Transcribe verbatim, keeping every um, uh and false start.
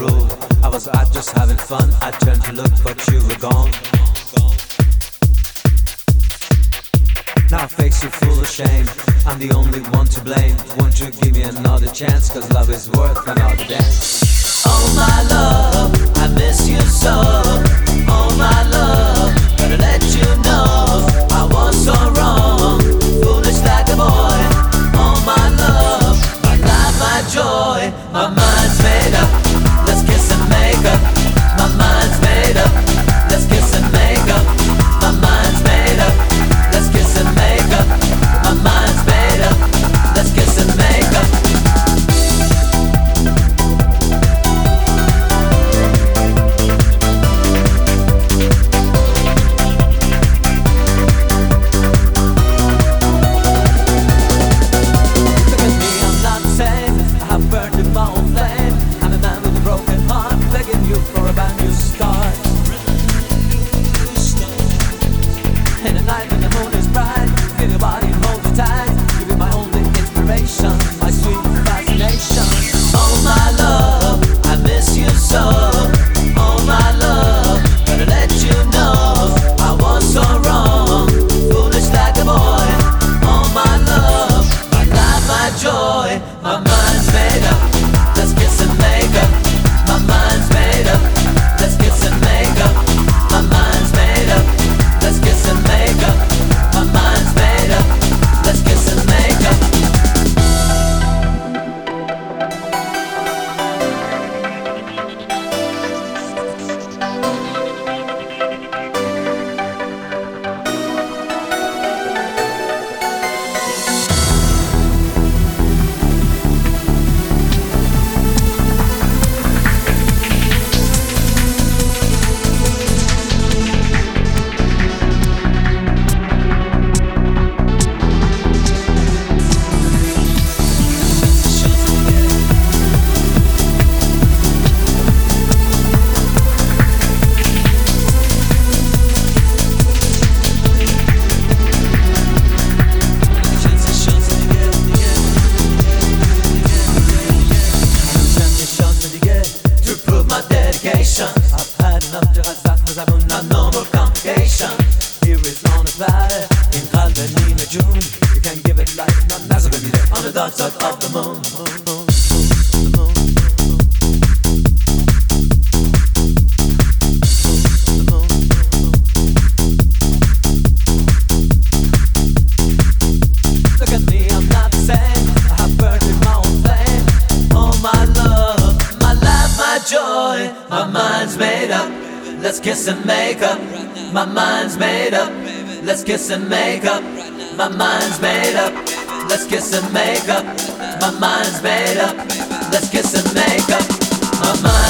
rule. I was out just having fun. I turned to look, but you were gone. Now I face you full of shame. I'm the only one to blame. Won't you give me another chance? Cause love is worth another dance. Oh my love, I miss you so. Oh my love, gotta let you know I was so wrong, foolish like a boy. Oh my love, my life, my joy. My mind's made up, let's kiss and make up. My mind's made up, let's kiss and make up. My mind's made up, let's kiss and make up. My mind's made up, let's kiss and make up. Let's kiss and make up. My mind's made up. Let's kiss and make up. My mind's made up. Let's kiss and make up. My mind's made up. Let's kiss and make up. My mind